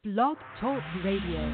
Blog Talk Radio.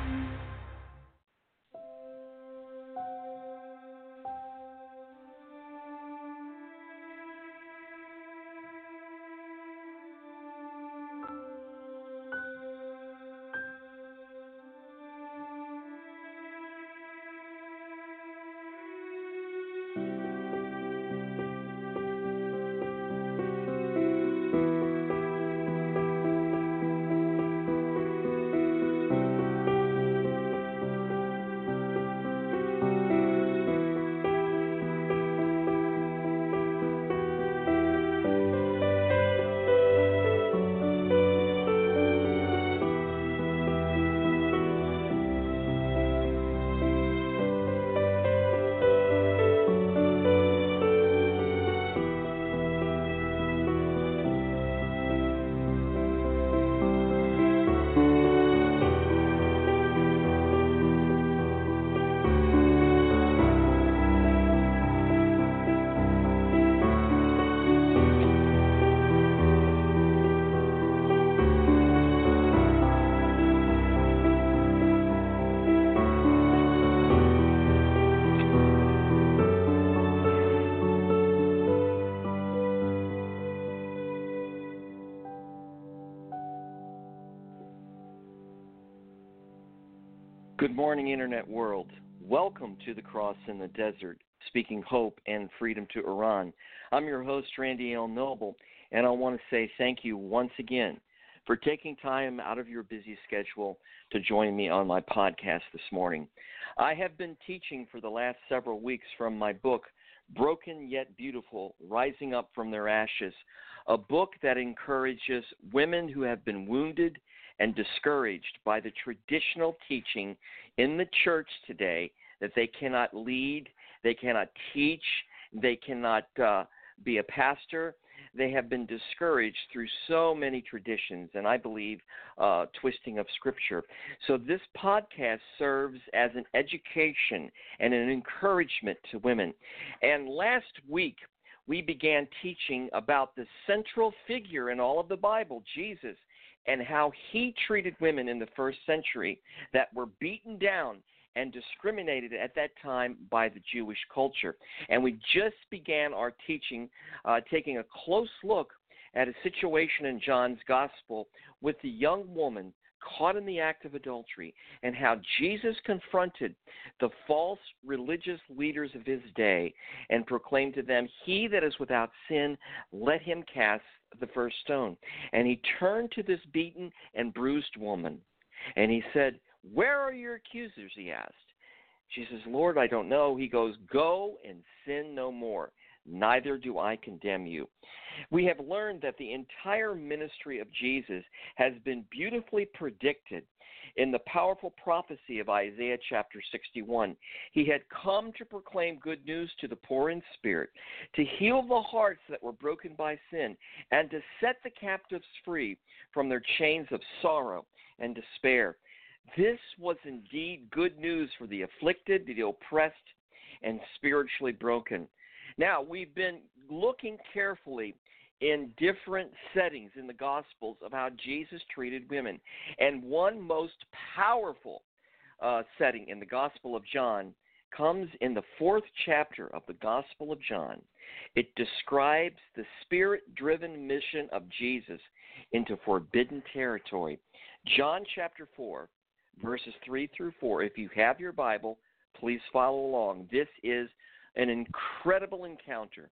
Good morning, Internet world. Welcome to The Cross in the Desert, speaking hope and freedom to Iran. I'm your host, Randy L. Noble, and I want to say thank you once again for taking time out of your busy schedule to join me on my podcast this morning. I have been teaching for the last several weeks from my book, Broken Yet Beautiful, Rising Up from Their Ashes, a book that encourages women who have been wounded and discouraged by the traditional teaching in the church today that they cannot lead, they cannot teach, they cannot be a pastor. They have been discouraged through so many traditions, and I believe twisting of Scripture. So this podcast serves as an education and an encouragement to women. And last week, we began teaching about the central figure in all of the Bible, Jesus, and how he treated women in the first century that were beaten down and discriminated at that time by the Jewish culture. And we just began our teaching taking a close look at a situation in John's Gospel with the young woman caught in the act of adultery and how Jesus confronted the false religious leaders of his day and proclaimed to them, "He that is without sin, let him cast the first stone." And he turned to this beaten and bruised woman, and he said, "Where are your accusers?" he asked. She says, "Lord, I don't know." He goes, "Go and sin no more. Neither do I condemn you." We have learned that the entire ministry of Jesus has been beautifully predicted in the powerful prophecy of Isaiah chapter 61. He had come to proclaim good news to the poor in spirit, to heal the hearts that were broken by sin, and to set the captives free from their chains of sorrow and despair. This was indeed good news for the afflicted, the oppressed, and spiritually broken. Now, we've been looking carefully in different settings in the Gospels of how Jesus treated women. And one most powerful setting in the Gospel of John comes in the 4th chapter of the Gospel of John. It describes the spirit-driven mission of Jesus into forbidden territory. John chapter 4, verses 3 through 4. If you have your Bible, please follow along. This is an incredible encounter.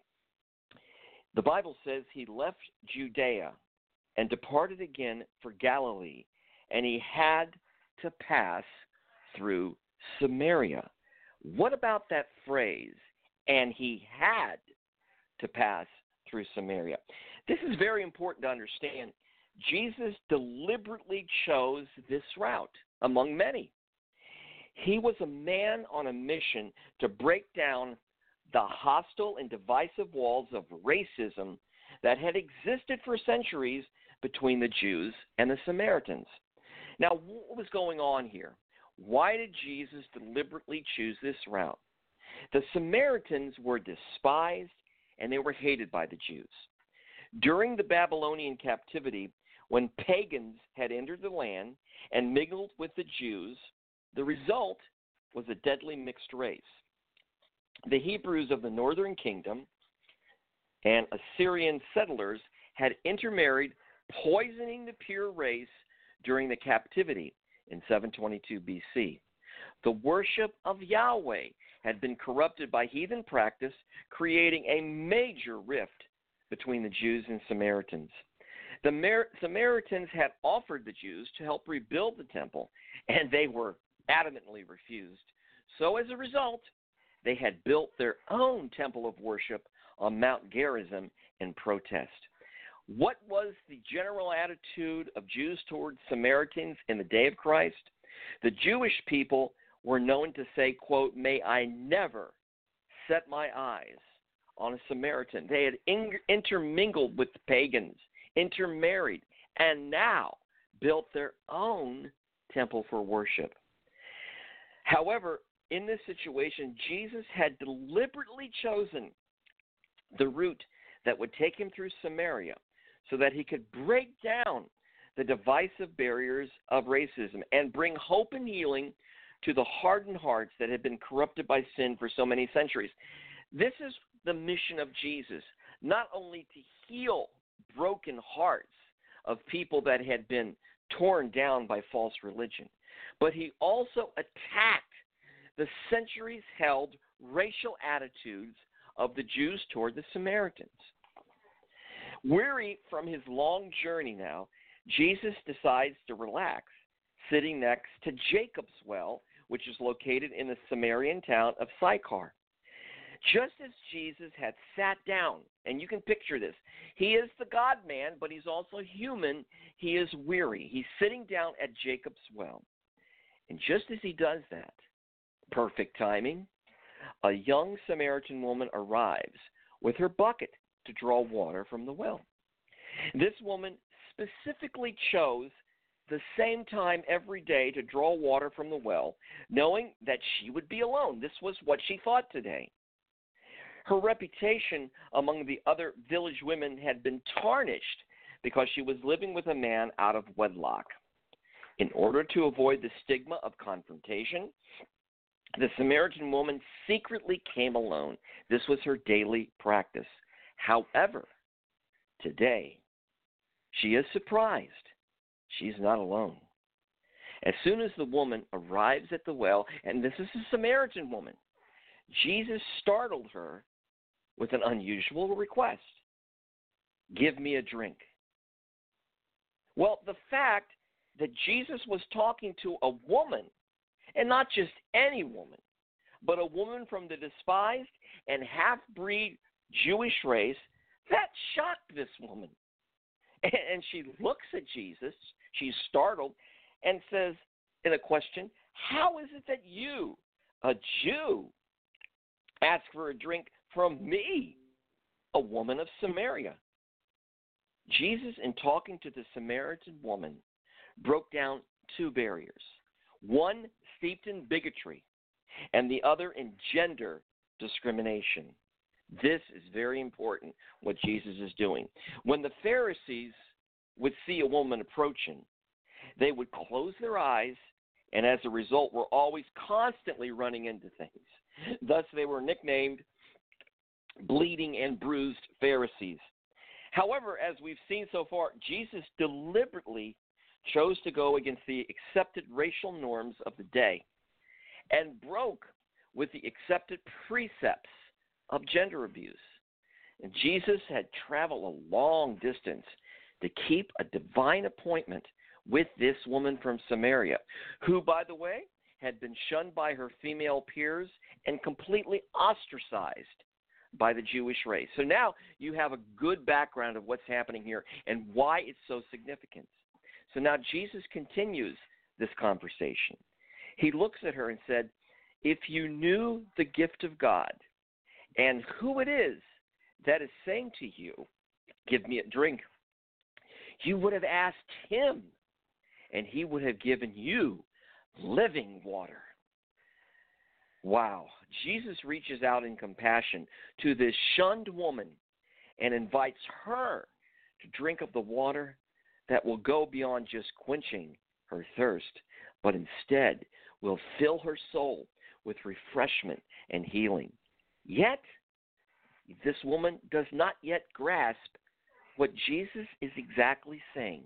The Bible says he left Judea and departed again for Galilee, and he had to pass through Samaria. What about that phrase, "and he had to pass through Samaria"? This is very important to understand. Jesus deliberately chose this route among many. He was a man on a mission to break down the hostile and divisive walls of racism that had existed for centuries between the Jews and the Samaritans. Now, what was going on here? Why did Jesus deliberately choose this route? The Samaritans were despised and they were hated by the Jews. During the Babylonian captivity, when pagans had entered the land and mingled with the Jews, the result was a deadly mixed race. The Hebrews of the northern kingdom and Assyrian settlers had intermarried, poisoning the pure race during the captivity in 722 BC. The worship of Yahweh had been corrupted by heathen practice, creating a major rift between the Jews and Samaritans. The Samaritans had offered the Jews to help rebuild the temple, and they were adamantly refused. So as a result, they had built their own temple of worship on Mount Gerizim in protest. What was the general attitude of Jews towards Samaritans in the day of Christ? The Jewish people were known to say, quote, "May I never set my eyes on a Samaritan." They had intermingled with the pagans, intermarried, and now built their own temple for worship. However, in this situation, Jesus had deliberately chosen the route that would take him through Samaria so that he could break down the divisive barriers of racism and bring hope and healing to the hardened hearts that had been corrupted by sin for so many centuries. This is the mission of Jesus, not only to heal broken hearts of people that had been torn down by false religion, but he also attacked the centuries-held racial attitudes of the Jews toward the Samaritans. Weary from his long journey now, Jesus decides to relax, sitting next to Jacob's well, which is located in the Samaritan town of Sychar. Just as Jesus had sat down, and you can picture this, he is the God-man, but he's also human. He is weary. He's sitting down at Jacob's well. And just as he does that, perfect timing, a young Samaritan woman arrives with her bucket to draw water from the well. This woman specifically chose the same time every day to draw water from the well, knowing that she would be alone. This was what she thought today. Her reputation among the other village women had been tarnished because she was living with a man out of wedlock. In order to avoid the stigma of confrontation, the Samaritan woman secretly came alone. This was her daily practice. However, today, she is surprised. She's not alone. As soon as the woman arrives at the well, and this is a Samaritan woman, Jesus startled her with an unusual request. Give me a drink. Well, the fact that Jesus was talking to a woman, and not just any woman, but a woman from the despised and half-breed Jewish race, that shocked this woman. And she looks at Jesus, she's startled, and says in a question, how is it that you, a Jew, ask for a drink from me, a woman of Samaria? Jesus, in talking to the Samaritan woman, broke down two barriers, one steeped in bigotry and the other in gender discrimination. This is very important, what Jesus is doing. When the Pharisees would see a woman approaching, they would close their eyes, and as a result were always constantly running into things. Thus, they were nicknamed bleeding and bruised Pharisees. However, as we've seen so far, Jesus deliberately chose to go against the accepted racial norms of the day and broke with the accepted precepts of gender abuse. And Jesus had traveled a long distance to keep a divine appointment with this woman from Samaria, who, by the way, had been shunned by her female peers and completely ostracized by the Jewish race. So now you have a good background of what's happening here and why it's so significant. So now Jesus continues this conversation. He looks at her and said, if you knew the gift of God and who it is that is saying to you, give me a drink, you would have asked him, and he would have given you living water. Wow. Jesus reaches out in compassion to this shunned woman and invites her to drink of the water that will go beyond just quenching her thirst, but instead will fill her soul with refreshment and healing. Yet, this woman does not yet grasp what Jesus is exactly saying.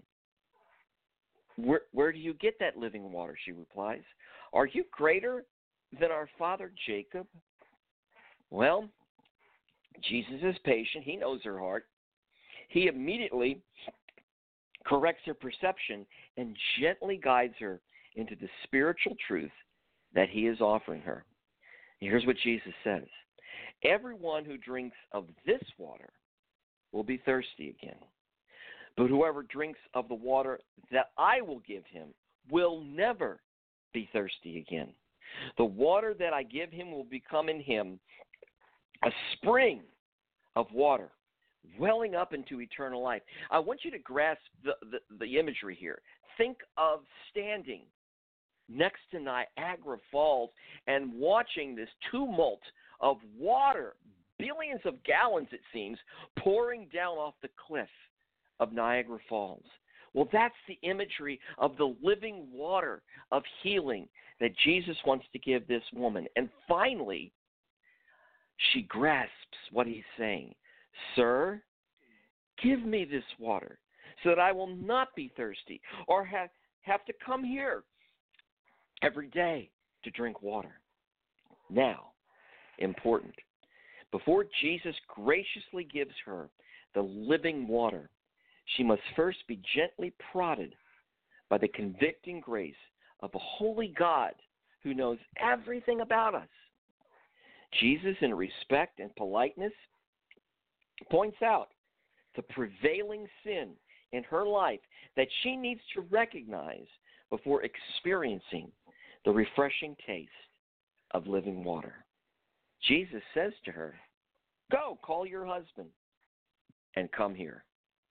Where do you get that living water? She replies. Are you greater than our father Jacob? Well, Jesus is patient. He knows her heart. He immediately corrects her perception and gently guides her into the spiritual truth that he is offering her. Here's what Jesus says. Everyone who drinks of this water will be thirsty again. But whoever drinks of the water that I will give him will never be thirsty again. The water that I give him will become in him a spring of water welling up into eternal life. I want you to grasp the imagery here. Think of standing next to Niagara Falls and watching this tumult of water, billions of gallons it seems, pouring down off the cliff of Niagara Falls. Well, that's the imagery of the living water of healing that Jesus wants to give this woman. And finally, she grasps what he's saying. Sir, give me this water so that I will not be thirsty or have to come here every day to drink water. Now, important, before Jesus graciously gives her the living water, she must first be gently prodded by the convicting grace of a holy God who knows everything about us. Jesus, in respect and politeness, points out the prevailing sin in her life that she needs to recognize before experiencing the refreshing taste of living water. Jesus says to her, "Go, call your husband and come here."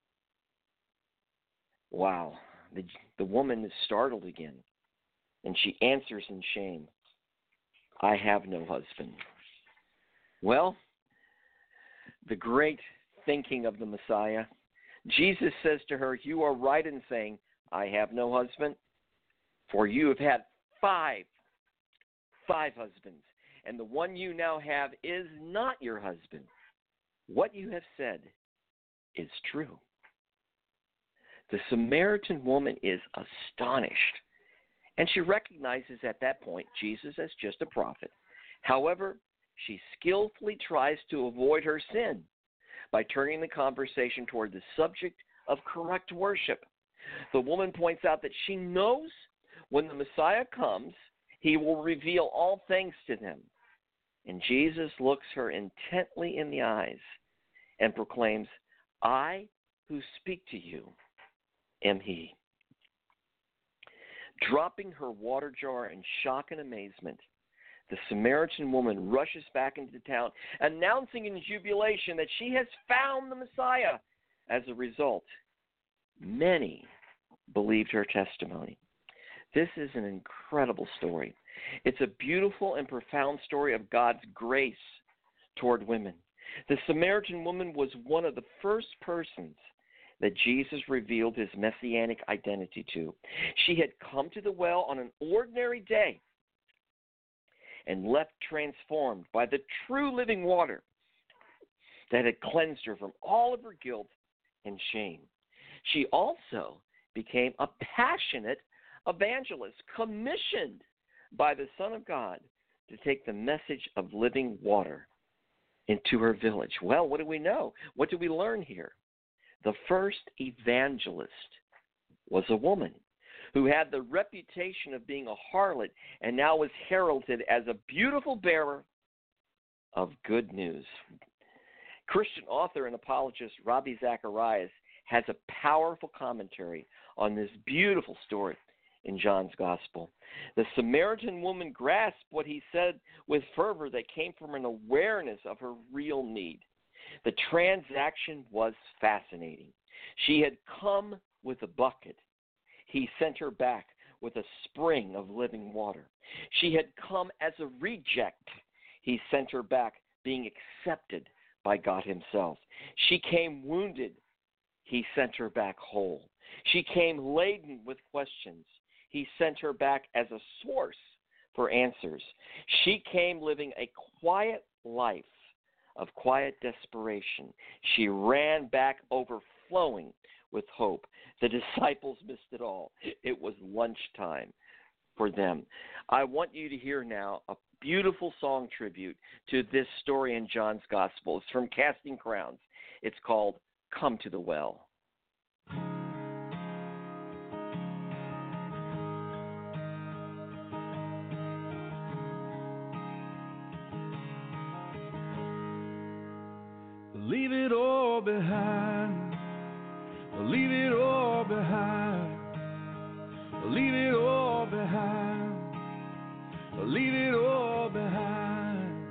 Wow, the woman is startled again, and she answers in shame, "I have no husband." Well, the great thinking of the Messiah, Jesus says to her, "You are right in saying, 'I have no husband,' for you have had five husbands, and the one you now have is not your husband. What you have said is true." The Samaritan woman is astonished, and she recognizes at that point Jesus as just a prophet. However, she skillfully tries to avoid her sin by turning the conversation toward the subject of correct worship. The woman points out that she knows when the Messiah comes, he will reveal all things to them. And Jesus looks her intently in the eyes and proclaims, "I who speak to you am he." Dropping her water jar in shock and amazement, the Samaritan woman rushes back into town, announcing in jubilation that she has found the Messiah. As a result, many believed her testimony. This is an incredible story. It's a beautiful and profound story of God's grace toward women. The Samaritan woman was one of the first persons that Jesus revealed his messianic identity to. She had come to the well on an ordinary day and left transformed by the true living water that had cleansed her from all of her guilt and shame. She also became a passionate evangelist commissioned by the Son of God to take the message of living water into her village. Well, what do we know? What do we learn here? The first evangelist was a woman who had the reputation of being a harlot and now was heralded as a beautiful bearer of good news. Christian author and apologist Ravi Zacharias has a powerful commentary on this beautiful story in John's Gospel. The Samaritan woman grasped what he said with fervor that came from an awareness of her real need. The transaction was fascinating. She had come with a bucket. He sent her back with a spring of living water. She had come as a reject. He sent her back being accepted by God himself. She came wounded. He sent her back whole. She came laden with questions. He sent her back as a source for answers. She came living a quiet life of quiet desperation. She ran back overflowing with hope. The disciples missed it all. It was lunchtime for them. I want you to hear now a beautiful song tribute to this story in John's Gospel. It's from Casting Crowns. It's called Come to the Well. Leave it all behind. Leave it all behind. Leave it all behind. Leave it all behind.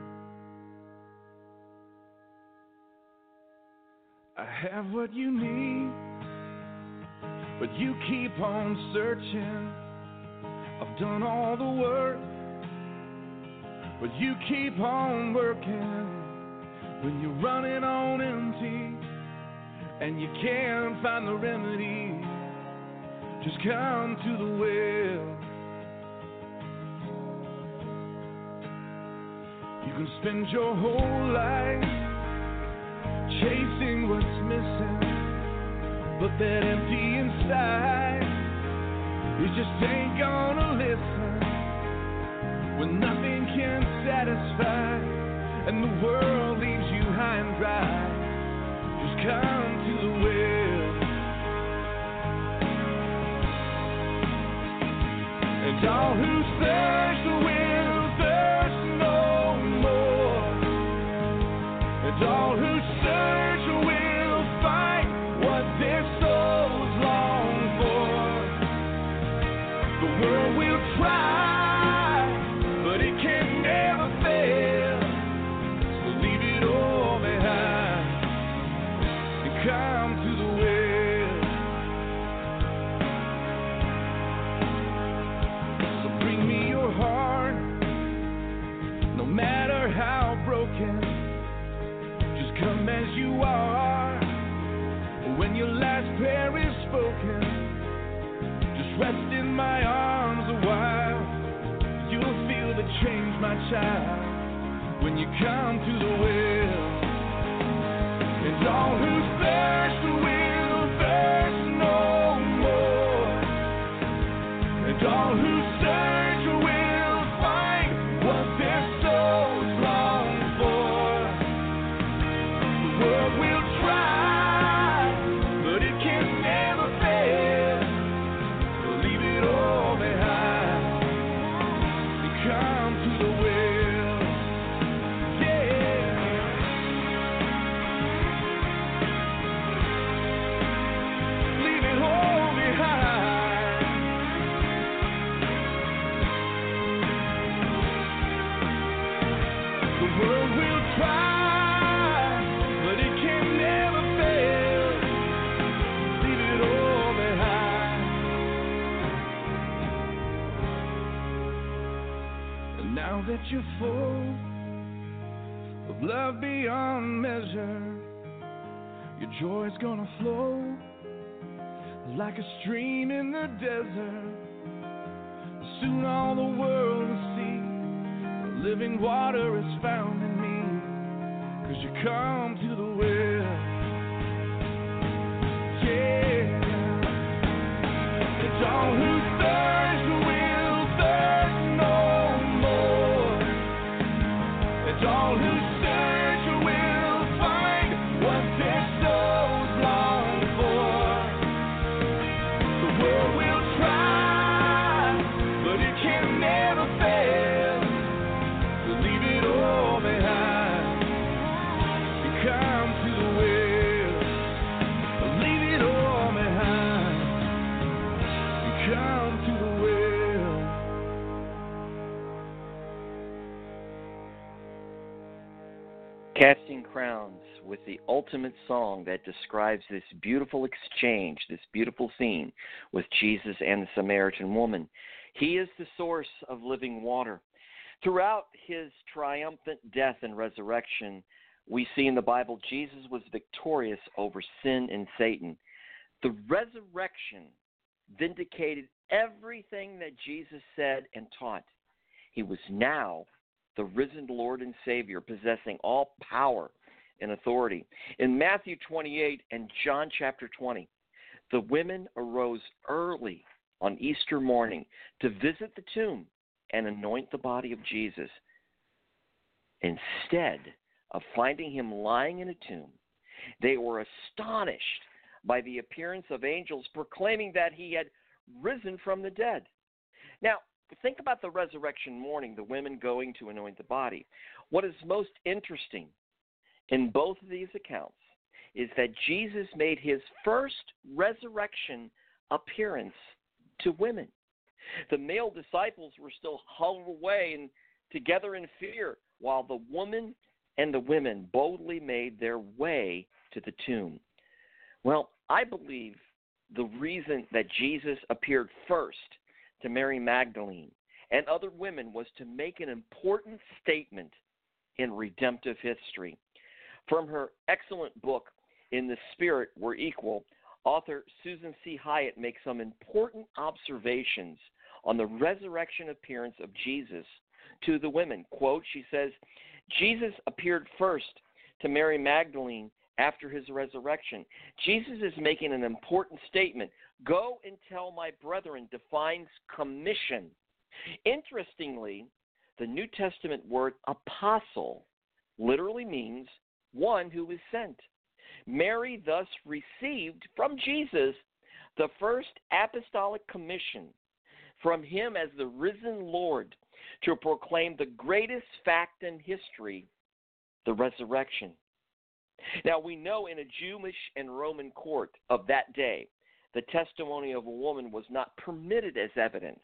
I have what you need, but you keep on searching. I've done all the work, but you keep on working. When you're running on empty and you can't find the remedy, just come to the well. You can spend your whole life chasing what's missing, but that empty inside, it just ain't gonna listen. When nothing can satisfy and the world leaves you high and dry, just come to the well. And all who thirst will thirst no more. And all who search will find what their souls long for. The world will try, but it can never fail. Come to the well. So bring me your heart, no matter how broken. Just come as you are. When your last prayer is spoken, just rest in my arms a while. You'll feel the change, my child, when you come to the well. And all who thirst will thirst no more. And all who search will find what their souls long for. The world will try, but it can never fail. So leave it all behind and come to the well. Yeah. Now that you're full of love beyond measure, your joy's gonna flow like a stream in the desert. Soon all the world will see the living water is found in me, 'cause you come to the well. Yeah. It's all who thirst will thirst no more. It's all who search will find what their souls long for. The world will try, but it can never fail. So leave it all behind and come to the well. Leave it all behind and come to the well. Casting Crowns with the ultimate song that describes this beautiful exchange, this beautiful scene with Jesus and the Samaritan woman. He is the source of living water. Throughout his triumphant death and resurrection, we see in the Bible Jesus was victorious over sin and Satan. The resurrection vindicated everything that Jesus said and taught. He was now the risen Lord and Savior, possessing all power and authority. In Matthew 28 and John chapter 20, the women arose early on Easter morning to visit the tomb and anoint the body of Jesus. Instead of finding him lying in a tomb, they were astonished by the appearance of angels proclaiming that he had risen from the dead. Now, think about the resurrection morning, the women going to anoint the body. What is most interesting in both of these accounts is that Jesus made his first resurrection appearance to women. The male disciples were still huddled away and together in fear, while the woman and the women boldly made their way to the tomb. Well, I believe the reason that Jesus appeared first to Mary Magdalene and other women was to make an important statement in redemptive history. From her excellent book, In the Spirit We're Equal, author Susan C. Hyatt makes some important observations on the resurrection appearance of Jesus to the women. Quote, she says, Jesus appeared first to Mary Magdalene after his resurrection. Jesus is making an important statement. Go and tell my brethren defines commission. Interestingly, the New Testament word apostle literally means one who is sent. Mary thus received from Jesus the first apostolic commission from him as the risen Lord to proclaim the greatest fact in history, the resurrection. Now, we know in a Jewish and Roman court of that day, the testimony of a woman was not permitted as evidence.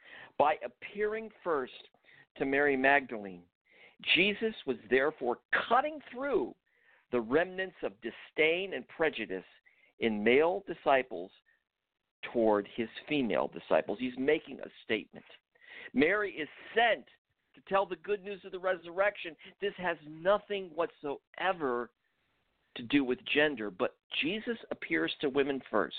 By appearing first to Mary Magdalene, Jesus was therefore cutting through the remnants of disdain and prejudice in male disciples toward his female disciples. He's making a statement. Mary is sent to tell the good news of the resurrection. This has nothing whatsoever to do with gender, but Jesus appears to women first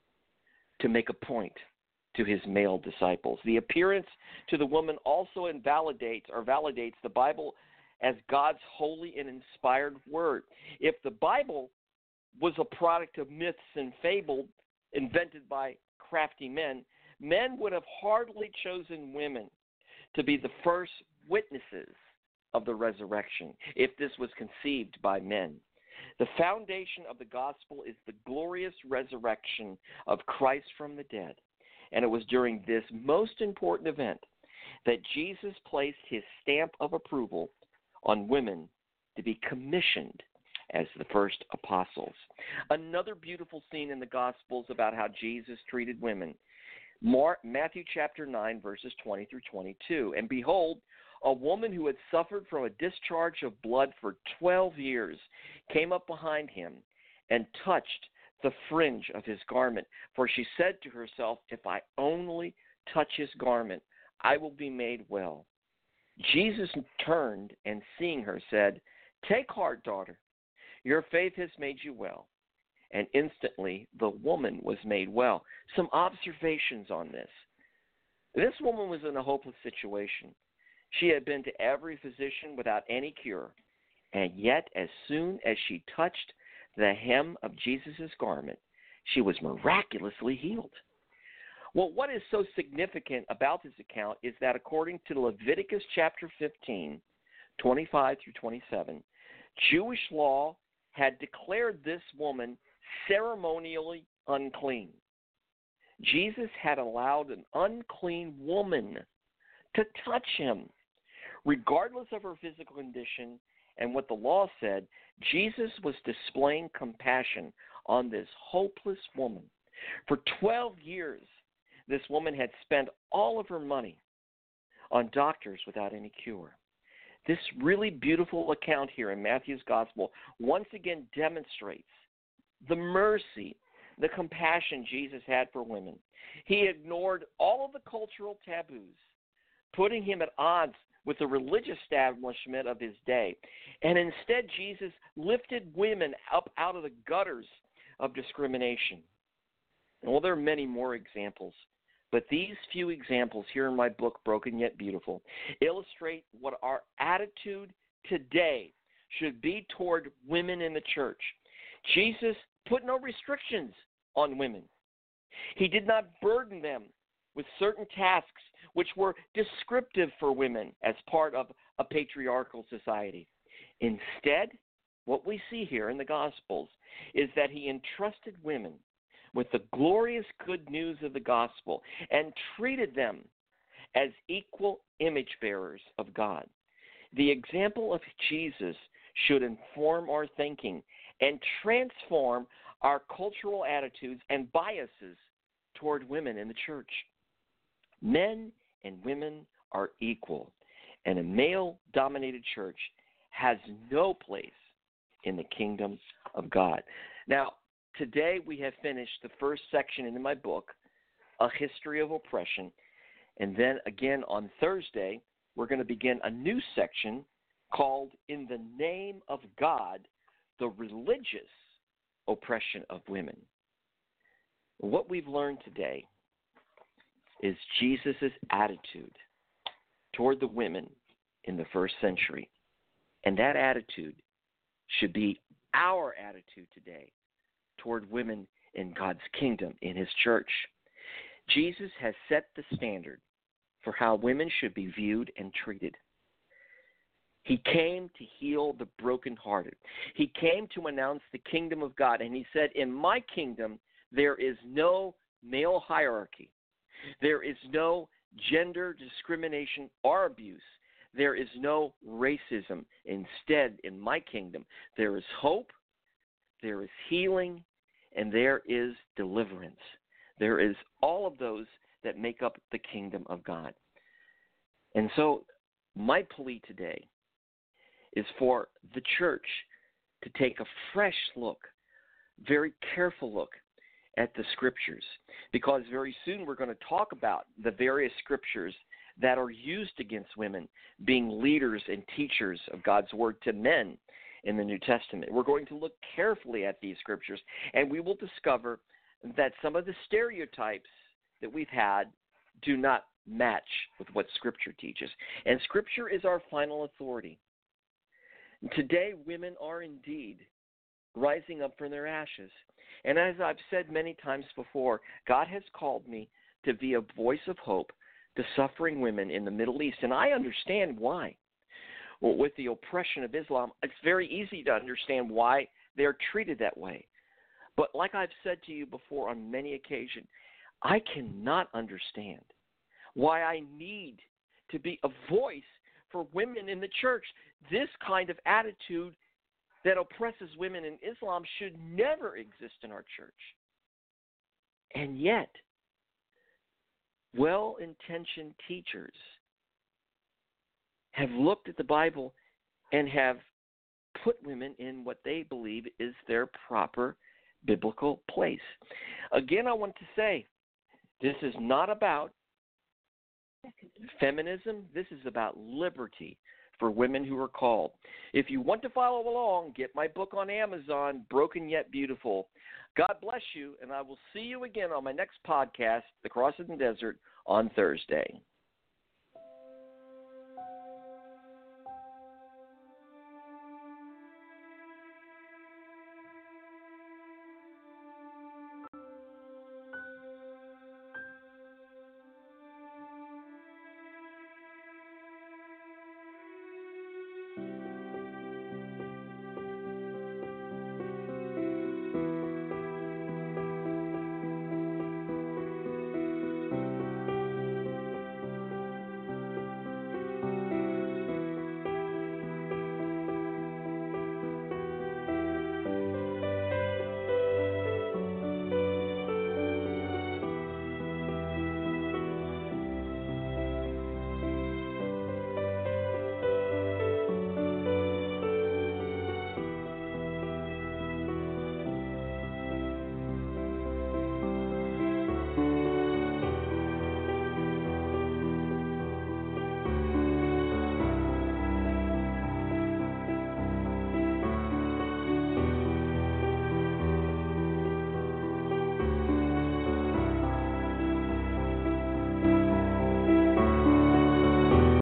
to make a point to his male disciples. The appearance to the woman also validates the Bible as God's holy and inspired word. If the Bible was a product of myths and fables invented by crafty men, men would have hardly chosen women to be the first witnesses of the resurrection if this was conceived by men. The foundation of the gospel is the glorious resurrection of Christ from the dead. And it was during this most important event that Jesus placed his stamp of approval on women to be commissioned as the first apostles. Another beautiful scene in the Gospels about how Jesus treated women. Matthew chapter 9, verses 20 through 22. And behold, a woman who had suffered from a discharge of blood for 12 years came up behind him and touched the fringe of his garment. For she said to herself, if I only touch his garment, I will be made well. Jesus turned and seeing her said, take heart, daughter. Your faith has made you well. And instantly the woman was made well. Some observations on this. This woman was in a hopeless situation. She had been to every physician without any cure. And yet, as soon as she touched the hem of Jesus' garment, she was miraculously healed. Well, what is so significant about this account is that according to Leviticus chapter 15, 25 through 27, Jewish law had declared this woman ceremonially unclean. Jesus had allowed an unclean woman to touch him. Regardless of her physical condition and what the law said, Jesus was displaying compassion on this hopeless woman. For 12 years, this woman had spent all of her money on doctors without any cure. This really beautiful account here in Matthew's Gospel once again demonstrates the mercy, the compassion Jesus had for women. He ignored all of the cultural taboos, putting him at odds with the religious establishment of his day. And instead, Jesus lifted women up out of the gutters of discrimination. Well, there are many more examples, but these few examples here in my book, Broken Yet Beautiful, illustrate what our attitude today should be toward women in the church. Jesus put no restrictions on women. He did not burden them with certain tasks which were descriptive for women as part of a patriarchal society. Instead, what we see here in the Gospels is that he entrusted women with the glorious good news of the gospel and treated them as equal image bearers of God. The example of Jesus should inform our thinking and transform our cultural attitudes and biases toward women in the church. Men and women are equal, and a male-dominated church has no place in the kingdom of God. Now, today we have finished the first section in my book, A History of Oppression, and then again on Thursday, we're going to begin a new section called In the Name of God, the Religious Oppression of Women. What we've learned today is Jesus' attitude toward the women in the first century. And that attitude should be our attitude today toward women in God's kingdom, in his church. Jesus has set the standard for how women should be viewed and treated. He came to heal the brokenhearted. He came to announce the kingdom of God, and he said, in my kingdom, there is no male hierarchy. There is no gender discrimination or abuse. There is no racism. Instead, in my kingdom, there is hope, there is healing, and there is deliverance. There is all of those that make up the kingdom of God. And so my plea today is for the church to take a fresh look, very careful look at the scriptures, because very soon we're going to talk about the various scriptures that are used against women being leaders and teachers of God's word to men in the New Testament. We're going to look carefully at these scriptures, and we will discover that some of the stereotypes that we've had do not match with what Scripture teaches. And Scripture is our final authority. Today, women are indeed rising up from their ashes. And as I've said many times before, God has called me to be a voice of hope to suffering women in the Middle East. And I understand why. Well, with the oppression of Islam, it's very easy to understand why they're treated that way. But like I've said to you before on many occasions, I cannot understand why I need to be a voice for women in the church. This kind of attitude that oppresses women in Islam should never exist in our church. And yet, well-intentioned teachers have looked at the Bible and have put women in what they believe is their proper biblical place. Again, I want to say, this is not about feminism. This is about liberty for women who are called. If you want to follow along, get my book on Amazon, Broken Yet Beautiful. God bless you, and I will see you again on my next podcast, The Cross in the Desert, on Thursday.